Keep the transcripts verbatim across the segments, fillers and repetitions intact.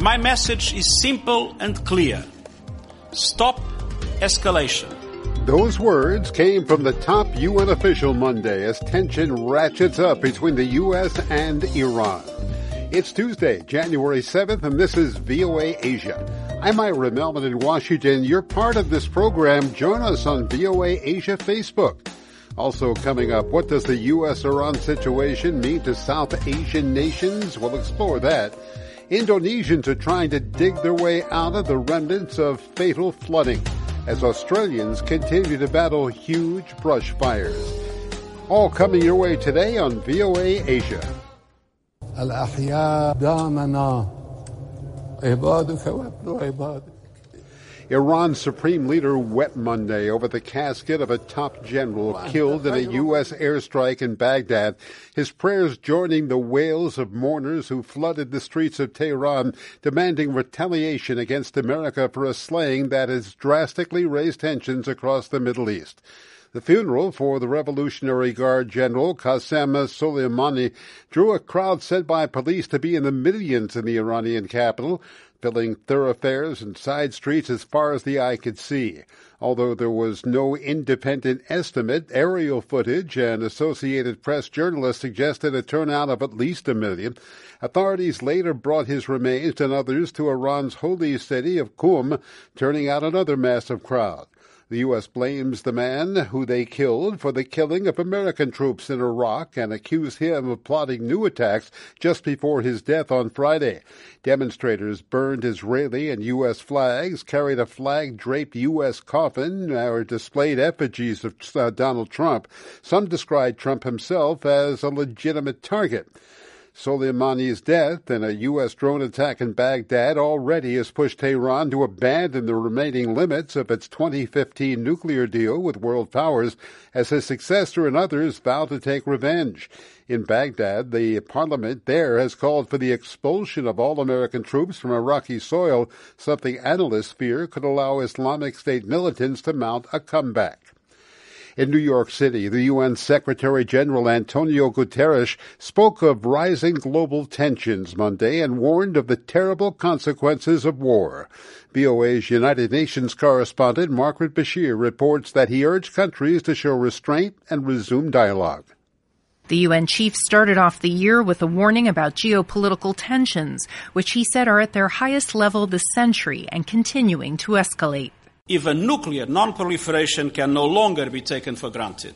my message is simple and clear. Stop escalation. Those words came from the top U N official Monday as tension ratchets up between the U S and Iran. It's Tuesday, January seventh, and this is V O A Asia. I'm Ira Melman in Washington. You're part of this program. Join us on V O A Asia Facebook. Also coming up, what does the U S-Iran situation mean to South Asian nations? We'll explore that. Indonesians are trying to dig their way out of the remnants of fatal flooding as Australians continue to battle huge brush fires. All coming your way today on V O A Asia. الأحياء دامنا عبادك وابن عبادك. Iran's Supreme Leader wept Monday over the casket of a top general killed in a U S airstrike in Baghdad, his prayers joining the wails of mourners who flooded the streets of Tehran, demanding retaliation against America for a slaying that has drastically raised tensions across the Middle East. The funeral for the Revolutionary Guard General Qasem Soleimani drew a crowd said by police to be in the millions in the Iranian capital, filling thoroughfares and side streets as far as the eye could see. Although there was no independent estimate, aerial footage and Associated Press journalists suggested a turnout of at least a million. Authorities later brought his remains and others to Iran's holy city of Qum, turning out another massive crowd. The U S blames the man who they killed for the killing of American troops in Iraq and accused him of plotting new attacks just before his death on Friday. Demonstrators burned Israeli and U S flags, carried a flag-draped U S coffin, or displayed effigies of uh, Donald Trump. Some described Trump himself as a legitimate target. Soleimani's death in a U S drone attack in Baghdad already has pushed Tehran to abandon the remaining limits of its twenty fifteen nuclear deal with world powers as his successor and others vow to take revenge. In Baghdad, the parliament there has called for the expulsion of all American troops from Iraqi soil, something analysts fear could allow Islamic State militants to mount a comeback. In New York City, the U N Secretary-General Antonio Guterres spoke of rising global tensions Monday and warned of the terrible consequences of war. V O A's United Nations correspondent Margaret Bashir reports that he urged countries to show restraint and resume dialogue. The U N chief started off the year with a warning about geopolitical tensions, which he said are at their highest level this century and continuing to escalate. Even nuclear non-proliferation can no longer be taken for granted.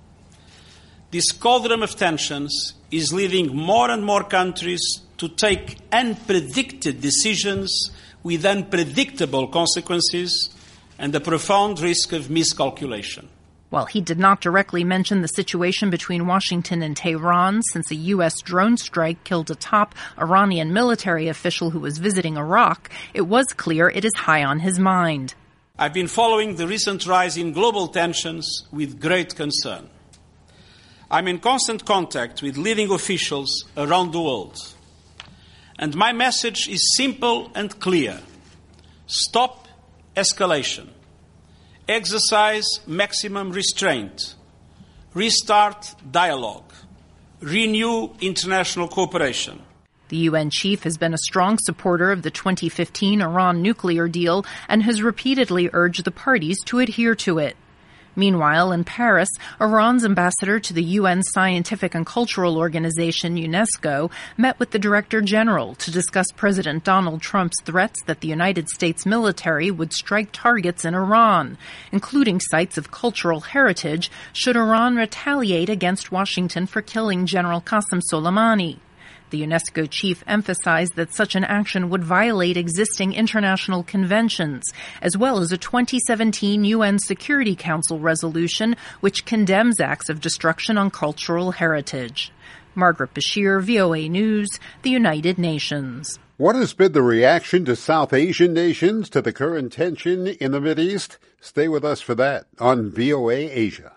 This cauldron of tensions is leading more and more countries to take unpredicted decisions with unpredictable consequences and a profound risk of miscalculation. While he did not directly mention the situation between Washington and Tehran, since a U S drone strike killed a top Iranian military official who was visiting Iraq, it was clear it is high on his mind. I've been following the recent rise in global tensions with great concern. I'm in constant contact with leading officials around the world. And my message is simple and clear. Stop escalation. Exercise maximum restraint. Restart dialogue. Renew international cooperation. The U N chief has been a strong supporter of the twenty fifteen Iran nuclear deal and has repeatedly urged the parties to adhere to it. Meanwhile, in Paris, Iran's ambassador to the U N Scientific and Cultural Organization, UNESCO, met with the Director General to discuss President Donald Trump's threats that the United States military would strike targets in Iran, including sites of cultural heritage, should Iran retaliate against Washington for killing General Qasem Soleimani. The UNESCO chief emphasized that such an action would violate existing international conventions, as well as a twenty seventeen U N Security Council resolution which condemns acts of destruction on cultural heritage. Margaret Bashir, V O A News, the United Nations. What has been the reaction to South Asian nations to the current tension in the Mideast? Stay with us for that on V O A Asia.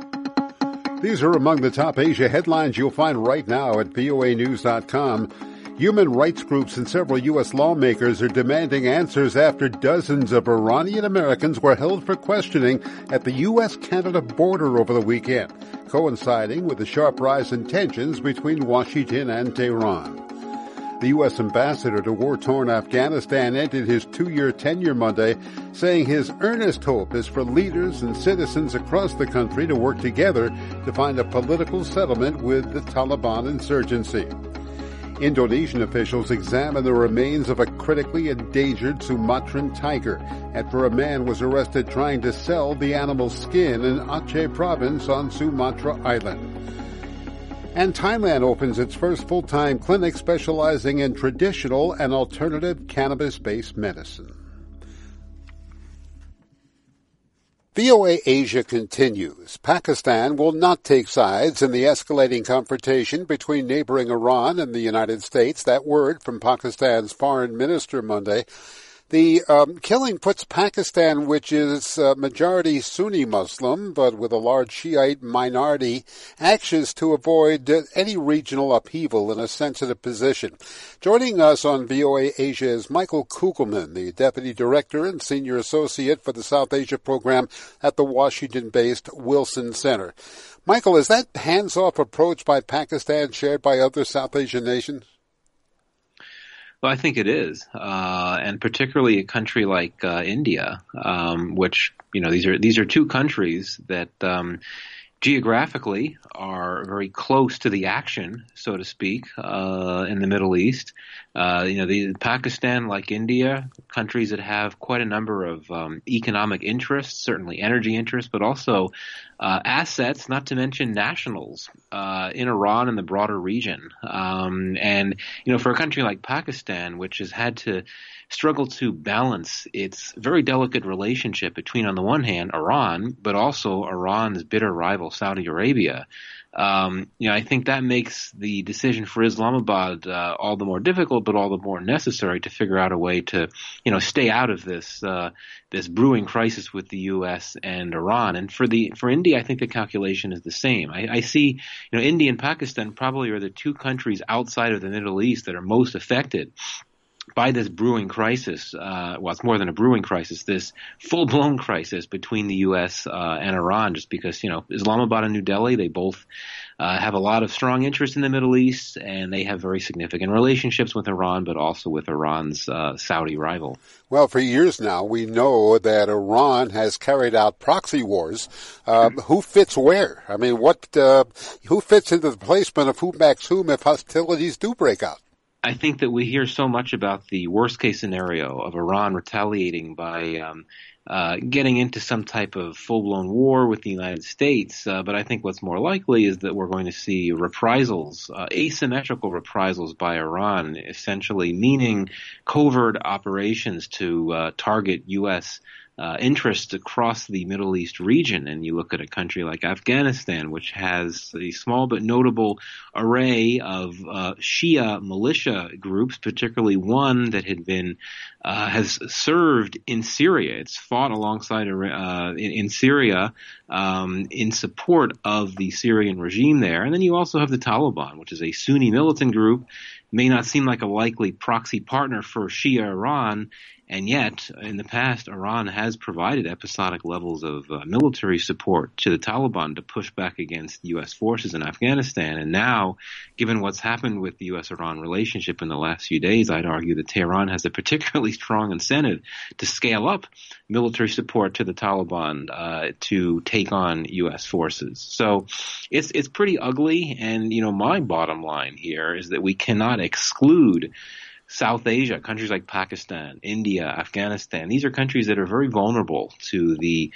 These are among the top Asia headlines you'll find right now at V O A news dot com. Human rights groups and several U S lawmakers are demanding answers after dozens of Iranian Americans were held for questioning at the U S Canada border over the weekend, coinciding with the sharp rise in tensions between Washington and Tehran. The U S ambassador to war-torn Afghanistan ended his two-year tenure Monday, saying his earnest hope is for leaders and citizens across the country to work together to find a political settlement with the Taliban insurgency. Indonesian officials examined the remains of a critically endangered Sumatran tiger after a man was arrested trying to sell the animal's skin in Aceh province on Sumatra Island. And Thailand opens its first full-time clinic specializing in traditional and alternative cannabis-based medicine. V O A Asia continues. Pakistan will not take sides in the escalating confrontation between neighboring Iran and the United States. That word from Pakistan's foreign minister Monday. The um, killing puts Pakistan, which is uh, majority Sunni Muslim, but with a large Shiite minority, anxious to avoid uh, any regional upheaval in a sensitive position. Joining us on V O A Asia is Michael Kugelman, the Deputy Director and Senior Associate for the South Asia Program at the Washington-based Wilson Center. Michael, is that hands-off approach by Pakistan shared by other South Asian nations? Well, I think it is, uh, and particularly a country like uh, India, um, which, you know, these are these are two countries that um, geographically are very close to the action, so to speak, uh, in the Middle East. Uh, you know, the Pakistan, like India, countries that have quite a number of um, economic interests, certainly energy interests, but also uh, assets, not to mention nationals uh, in Iran and the broader region. Um, and, you know, for a country like Pakistan, which has had to struggle to balance its very delicate relationship between, on the one hand, Iran, but also Iran's bitter rival, Saudi Arabia. Um, you know, I think that makes the decision for Islamabad uh, all the more difficult, but all the more necessary to figure out a way to, you know, stay out of this uh, this brewing crisis with the U S and Iran. And for the for India, I think the calculation is the same. I, I see, you know, India and Pakistan probably are the two countries outside of the Middle East that are most affected by this brewing crisis. Uh, well, it's more than a brewing crisis, this full-blown crisis between the U S uh, and Iran, just because, you know, Islamabad and New Delhi, they both uh, have a lot of strong interest in the Middle East, and they have very significant relationships with Iran, but also with Iran's uh, Saudi rival. Well, for years now, we know that Iran has carried out proxy wars. Uh, who fits where? I mean, what? Uh, who fits into the placement of who backs whom if hostilities do break out? I think that we hear so much about the worst case scenario of Iran retaliating by um, uh, getting into some type of full-blown war with the United States. Uh, but I think what's more likely is that we're going to see reprisals, uh, asymmetrical reprisals by Iran, essentially meaning covert operations to uh, target U S Uh, interests across the Middle East region. And you look at a country like Afghanistan, which has a small but notable array of uh, Shia militia groups, particularly one that had been uh, has served in Syria. It's fought alongside uh, in, in Syria um, in support of the Syrian regime there. And then you also have the Taliban, which is a Sunni militant group, may not seem like a likely proxy partner for Shia Iran. And yet, in the past, Iran has provided episodic levels of uh, military support to the Taliban to push back against U S forces in Afghanistan. And now, given what's happened with the U S-Iran relationship in the last few days, I'd argue that Tehran has a particularly strong incentive to scale up military support to the Taliban uh, to take on U S forces. So it's it's pretty ugly. And, you know, my bottom line here is that we cannot exclude South Asia, countries like Pakistan, India, Afghanistan. These are countries that are very vulnerable to the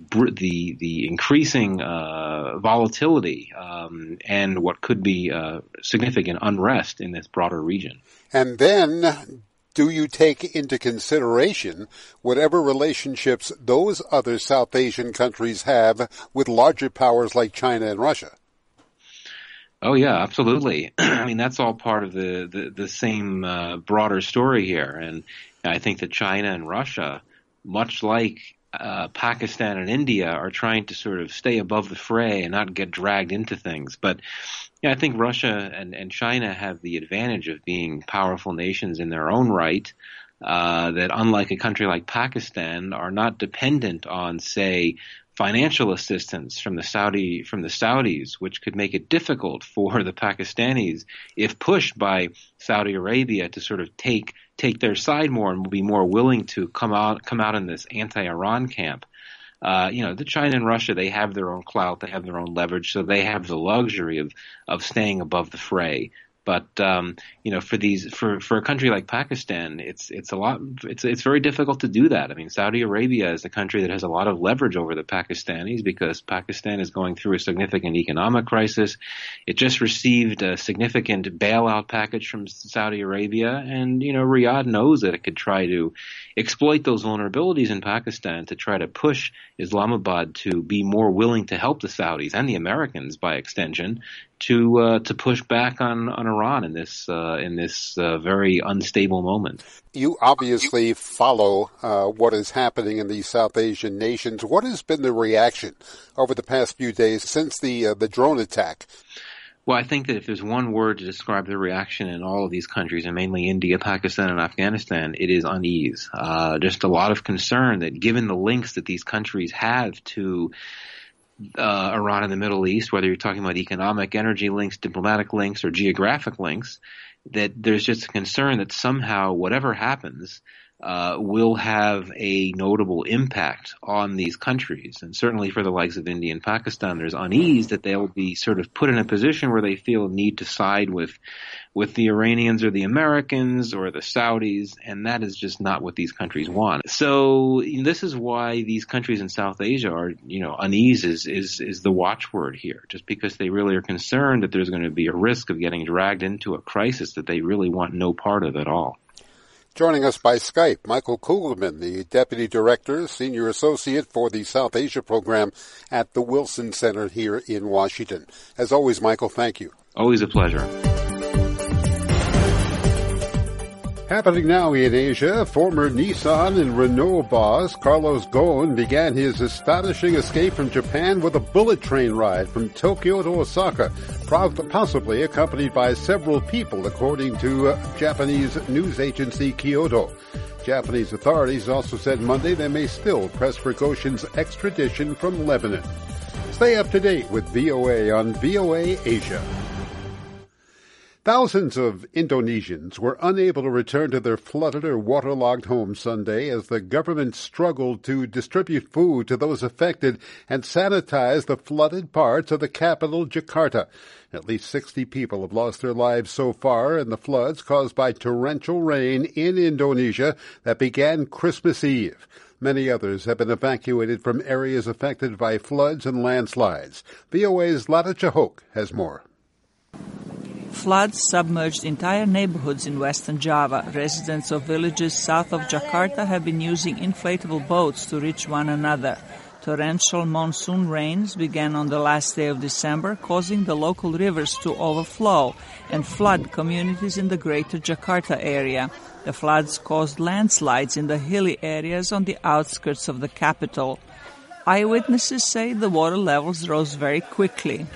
the the increasing uh, volatility um, and what could be uh, significant unrest in this broader region. And then, do you take into consideration whatever relationships those other South Asian countries have with larger powers like China and Russia? Oh, yeah, absolutely. I mean, that's all part of the, the, the same uh, broader story here. And I think that China and Russia, much like uh, Pakistan and India are trying to sort of stay above the fray and not get dragged into things. But yeah, I think Russia and, and China have the advantage of being powerful nations in their own right, uh, that unlike a country like Pakistan, are not dependent on, say, financial assistance from the Saudi from the Saudis, which could make it difficult for the Pakistanis, if pushed by Saudi Arabia, to sort of take take their side more and will be more willing to come out come out in this anti-Iran camp. Uh, you know, the China and Russia, they have their own clout, they have their own leverage, so they have the luxury of of staying above the fray. But um, you know, for these for, for a country like Pakistan, it's it's a lot it's it's very difficult to do that. I mean, Saudi Arabia is a country that has a lot of leverage over the Pakistanis because Pakistan is going through a significant economic crisis. It just received a significant bailout package from Saudi Arabia, and you know, Riyadh knows that it could try to exploit those vulnerabilities in Pakistan to try to push Islamabad to be more willing to help the Saudis and the Americans, by extension, to uh, to push back on, on Iran in this uh, in this uh, very unstable moment. You obviously follow uh, what is happening in these South Asian nations. What has been the reaction over the past few days since the uh, the drone attack? Well, I think that if there's one word to describe the reaction in all of these countries, and mainly India, Pakistan, and Afghanistan, it is unease. Uh, just a lot of concern that given the links that these countries have to Uh, Iran in the Middle East, whether you're talking about economic, energy links, diplomatic links, or geographic links, that there's just a concern that somehow whatever happens uh, will have a notable impact on these countries. And certainly for the likes of India and Pakistan, there's unease that they'll be sort of put in a position where they feel a need to side with with the Iranians or the Americans or the Saudis, and that is just not what these countries want. So this is why these countries in South Asia are, you know, unease is, is, is the watchword here, just because they really are concerned that there's going to be a risk of getting dragged into a crisis that they really want no part of at all. Joining us by Skype, Michael Kugelman, the Deputy Director, Senior Associate for the South Asia Program at the Wilson Center here in Washington. As always, Michael, thank you. Always a pleasure. Happening now in Asia, former Nissan and Renault boss Carlos Ghosn began his astonishing escape from Japan with a bullet train ride from Tokyo to Osaka, possibly accompanied by several people, according to uh, Japanese news agency Kyodo. Japanese authorities also said Monday they may still press for Ghosn's extradition from Lebanon. Stay up to date with V O A on V O A Asia. Thousands of Indonesians were unable to return to their flooded or waterlogged homes Sunday as the government struggled to distribute food to those affected and sanitize the flooded parts of the capital, Jakarta. At least sixty people have lost their lives so far in the floods caused by torrential rain in Indonesia that began Christmas Eve. Many others have been evacuated from areas affected by floods and landslides. V O A's Lada Chahok has more. Floods submerged entire neighborhoods in western Java. Residents of villages south of Jakarta have been using inflatable boats to reach one another. Torrential monsoon rains began on the last day of December, causing the local rivers to overflow and flood communities in the greater Jakarta area. The floods caused landslides in the hilly areas on the outskirts of the capital. Eyewitnesses say the water levels rose very quickly.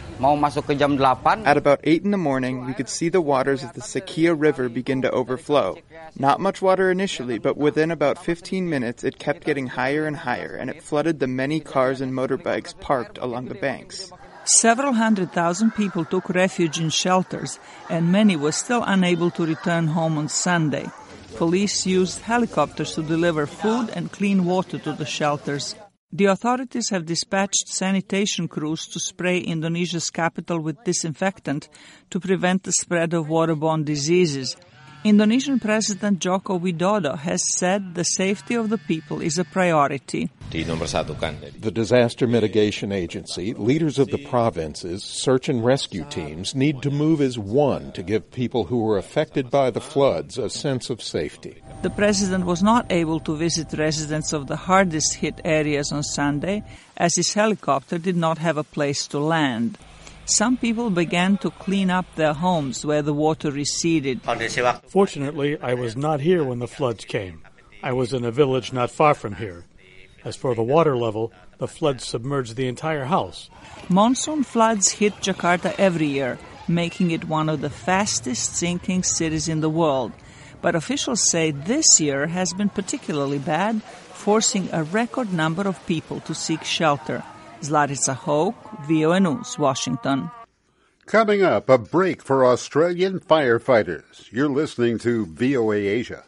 At about eight in the morning, we could see the waters of the Sekia River begin to overflow. Not much water initially, but within about fifteen minutes, it kept getting higher and higher, and it flooded the many cars and motorbikes parked along the banks. Several hundred thousand people took refuge in shelters, and many were still unable to return home on Sunday. Police used helicopters to deliver food and clean water to the shelters. The authorities have dispatched sanitation crews to spray Indonesia's capital with disinfectant to prevent the spread of waterborne diseases. Indonesian President Joko Widodo has said the safety of the people is a priority. The Disaster Mitigation Agency, leaders of the provinces, search and rescue teams need to move as one to give people who were affected by the floods a sense of safety. The president was not able to visit residents of the hardest hit areas on Sunday, as his helicopter did not have a place to land. Some people began to clean up their homes where the water receded. Fortunately, I was not here when the floods came. I was in a village not far from here. As for the water level, the floods submerged the entire house. Monsoon floods hit Jakarta every year, making it one of the fastest sinking cities in the world. But officials say this year has been particularly bad, forcing a record number of people to seek shelter. Zlatica Hoke, V O A News, Washington. Coming up, a break for Australian firefighters. You're listening to V O A Asia.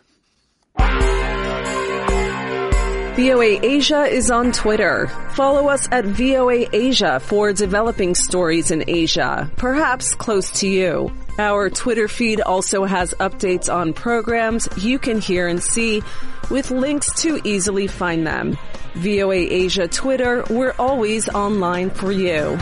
V O A Asia is on Twitter. Follow us at V O A Asia for developing stories in Asia, perhaps close to you. Our Twitter feed also has updates on programs you can hear and see, with links to easily find them. V O A Asia Twitter, we're always online for you.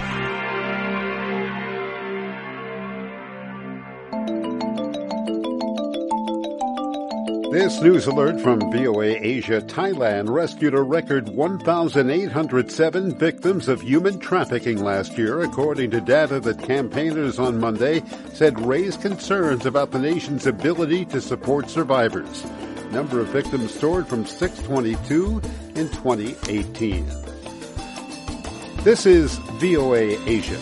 This news alert from V O A Asia. Thailand rescued a record one thousand eight hundred seven victims of human trafficking last year, according to data that campaigners on Monday said raised concerns about the nation's ability to support survivors. Number of victims soared from six hundred twenty-two in twenty eighteen. This is V O A Asia.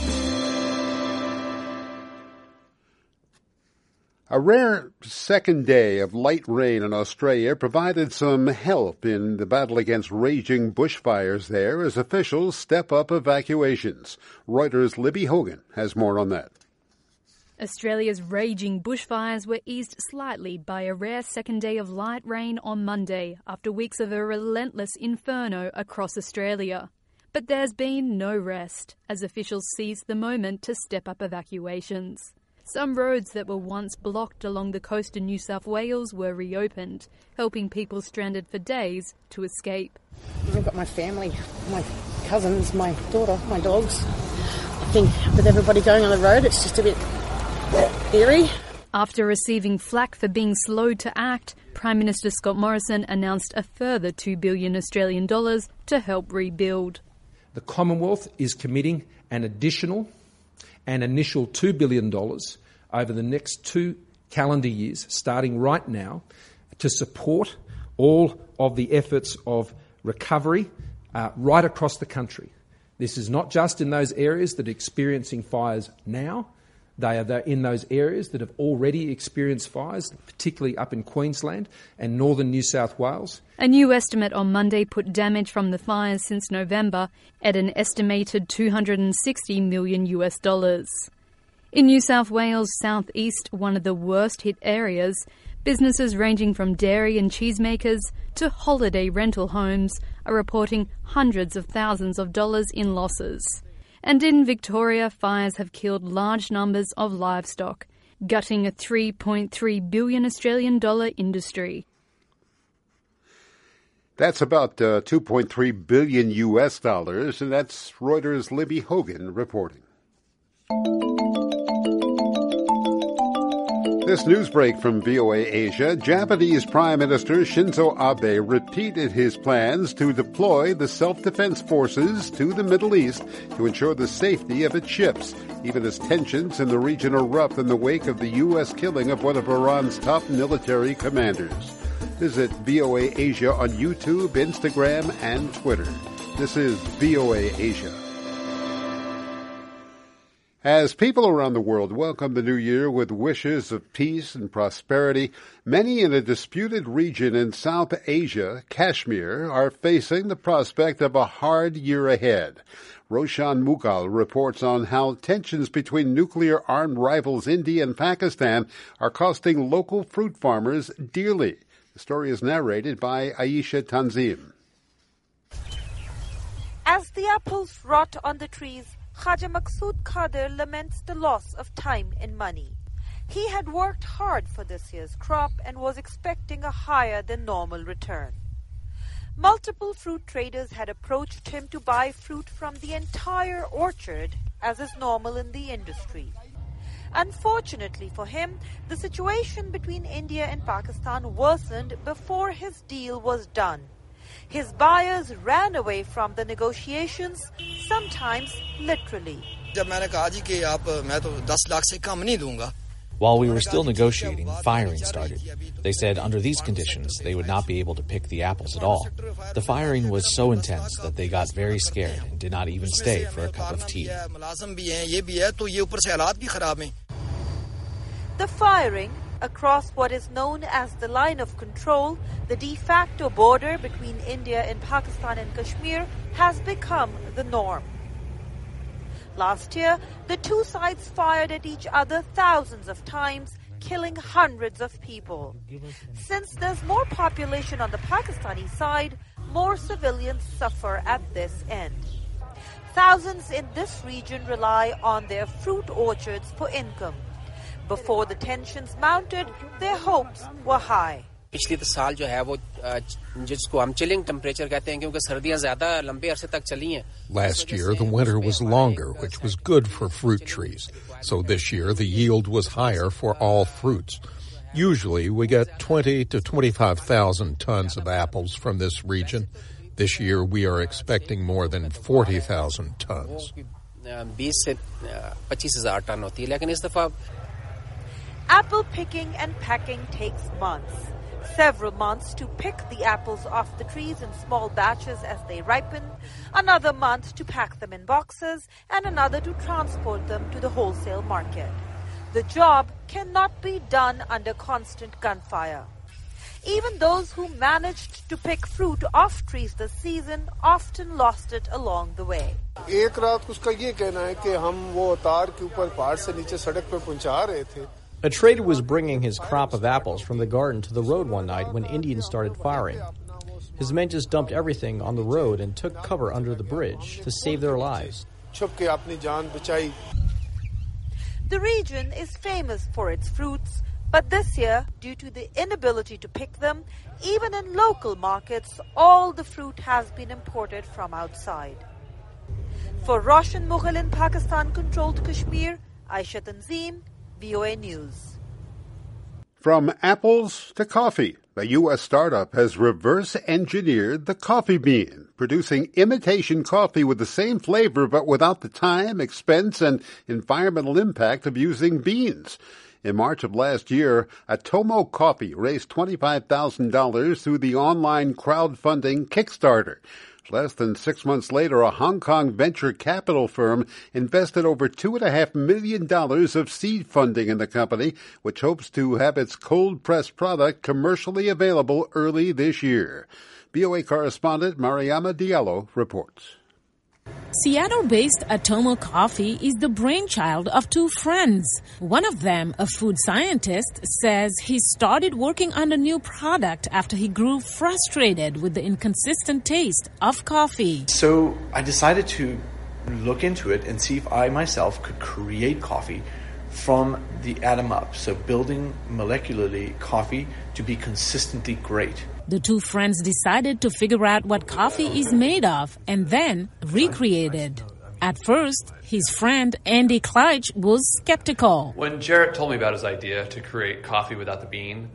A rare second day of light rain in Australia provided some help in the battle against raging bushfires there as officials step up evacuations. Reuters' Libby Hogan has more on that. Australia's raging bushfires were eased slightly by a rare second day of light rain on Monday after weeks of a relentless inferno across Australia. But there's been no rest as officials seized the moment to step up evacuations. Some roads that were once blocked along the coast in New South Wales were reopened, helping people stranded for days to escape. I've got my family, my cousins, my daughter, my dogs. I think with everybody going on the road, it's just a bit eerie. After receiving flack for being slow to act, Prime Minister Scott Morrison announced a further two billion Australian dollars to help rebuild. The Commonwealth is committing an additional an initial two billion dollars over the next two calendar years, starting right now, to support all of the efforts of recovery uh, right across the country. This is not just in those areas that are experiencing fires now. They are in those areas that have already experienced fires, particularly up in Queensland and northern New South Wales. A new estimate on Monday put damage from the fires since November at an estimated two hundred sixty million US dollars. In New South Wales southeast, one of the worst hit areas, businesses ranging from dairy and cheesemakers to holiday rental homes are reporting hundreds of thousands of dollars in losses. And in Victoria, fires have killed large numbers of livestock, gutting a three point three billion Australian dollar industry. That's about uh, two point three billion U S dollars, and that's Reuters' Libby Hogan reporting. This news break from V O A Asia. Japanese Prime Minister Shinzo Abe repeated his plans to deploy the self-defense forces to the Middle East to ensure the safety of its ships, even as tensions in the region erupt in the wake of the U S killing of one of Iran's top military commanders. Visit V O A Asia on YouTube, Instagram, and Twitter. This is V O A Asia. As people around the world welcome the new year with wishes of peace and prosperity, many in a disputed region in South Asia, Kashmir, are facing the prospect of a hard year ahead. Roshan Mughal reports on how tensions between nuclear-armed rivals India and Pakistan are costing local fruit farmers dearly. The story is narrated by Aisha Tanzim. As the apples rot on the trees, Khaja Maqsood Khader laments the loss of time and money. He had worked hard for this year's crop and was expecting a higher than normal return. Multiple fruit traders had approached him to buy fruit from the entire orchard, as is normal in the industry. Unfortunately for him, the situation between India and Pakistan worsened before his deal was done. His buyers ran away from the negotiations, sometimes literally. While we were still negotiating, firing started. They said under these conditions, they would not be able to pick the apples at all. The firing was so intense that they got very scared and did not even stay for a cup of tea. The firing across what is known as the line of control, the de facto border between India and Pakistan and Kashmir, has become the norm. Last year, the two sides fired at each other thousands of times, killing hundreds of people. Since there's more population on the Pakistani side, more civilians suffer at this end. Thousands in this region rely on their fruit orchards for income. Before the tensions mounted, their hopes were high. पिछले साल जो है वो जिसको हम chilling temperature कहते हैं क्योंकि सर्दियां ज्यादा लंबे अरसे तक चली हैं. Last year the winter was longer, which was good for fruit trees. So this year the yield was higher for all fruits. Usually we get twenty to twenty-five thousand tons of apples from this region. This year we are expecting more than forty thousand tons. बीस से पच्चीस हज़ार ton होती है, लेकिन इस दफा apple picking and packing takes months. Several months to pick the apples off the trees in small batches as they ripen, another month to pack them in boxes, and another to transport them to the wholesale market. The job cannot be done under constant gunfire. Even those who managed to pick fruit off trees this season often lost it along the way. एक रात उसका ये कहना है कि हम वो तार के ऊपर पहाड़ से नीचे सड़क पे पहुंचा रहे थे. A trader was bringing his crop of apples from the garden to the road one night when Indians started firing. His men just dumped everything on the road and took cover under the bridge to save their lives. The region is famous for its fruits, but this year, due to the inability to pick them, even in local markets, all the fruit has been imported from outside. For Roshan Mughal in Pakistan-controlled Kashmir, Aisha Tanzim, V O A News. From apples to coffee, a U S startup has reverse-engineered the coffee bean, producing imitation coffee with the same flavor but without the time, expense, and environmental impact of using beans. In March of last year, Atomo Coffee raised twenty-five thousand dollars through the online crowdfunding Kickstarter. Less than six months later, a Hong Kong venture capital firm invested over two point five million dollars of seed funding in the company, which hopes to have its cold-pressed product commercially available early this year. V O A correspondent Mariama Diallo reports. Seattle-based Atomo Coffee is the brainchild of two friends. One of them, a food scientist, says he started working on a new product after he grew frustrated with the inconsistent taste of coffee. So I decided to look into it and see if I myself could create coffee from the atom up, so building molecularly coffee to be consistently great. The two friends decided to figure out what coffee is made of and then recreated. At first, his friend Andy Kleitch was skeptical. When Jarrett told me about his idea to create coffee without the bean,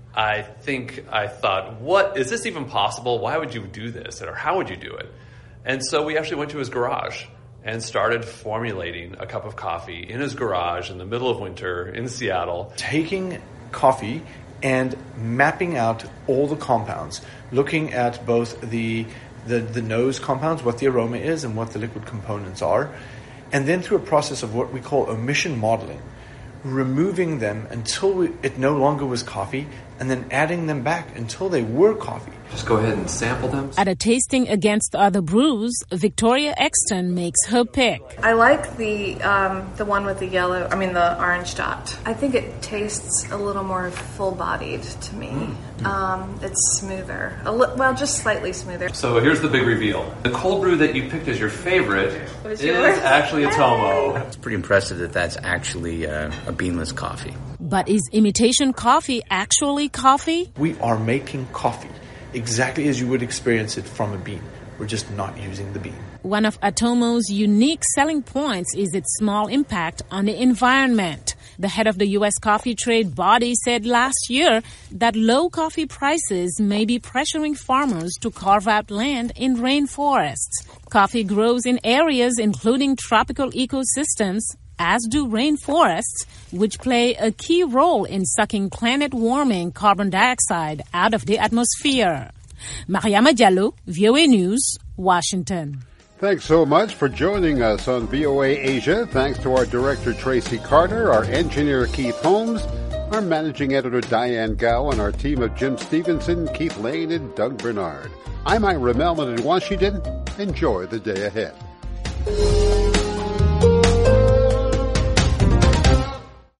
I think I thought, what, is this even possible? Why would you do this? Or how would you do it? And so we actually went to his garage and started formulating a cup of coffee in his garage in the middle of winter in Seattle. Taking coffee and mapping out all the compounds, looking at both the, the the nose compounds, what the aroma is and what the liquid components are, and then through a process of what we call omission modeling, removing them until we, it no longer was coffee, and then adding them back until they were coffee. Just go ahead and sample them. At a tasting against other brews, Victoria Exton makes her pick. I like the um, the one with the yellow, I mean the orange dot. I think it tastes a little more full-bodied to me. Mm. Um, it's smoother. A li- well, just slightly smoother. So here's the big reveal. The cold brew that you picked as your favorite is yours? actually a Tomo. It's pretty impressive that that's actually uh, a beanless coffee. But is imitation coffee actually coffee? We are making coffee exactly as you would experience it from a bean. We're just not using the bean. One of Atomo's unique selling points is its small impact on the environment. The head of the U S coffee trade body said last year that low coffee prices may be pressuring farmers to carve out land in rainforests. Coffee grows in areas including tropical ecosystems as do rainforests, which play a key role in sucking planet-warming carbon dioxide out of the atmosphere. Mariama Diallo, V O A News, Washington. Thanks so much for joining us on V O A Asia. Thanks to our director, Tracy Carter, our engineer, Keith Holmes, our managing editor, Diane Gow, and our team of Jim Stevenson, Keith Lane, and Doug Bernard. I'm Ira Melman in Washington. Enjoy the day ahead.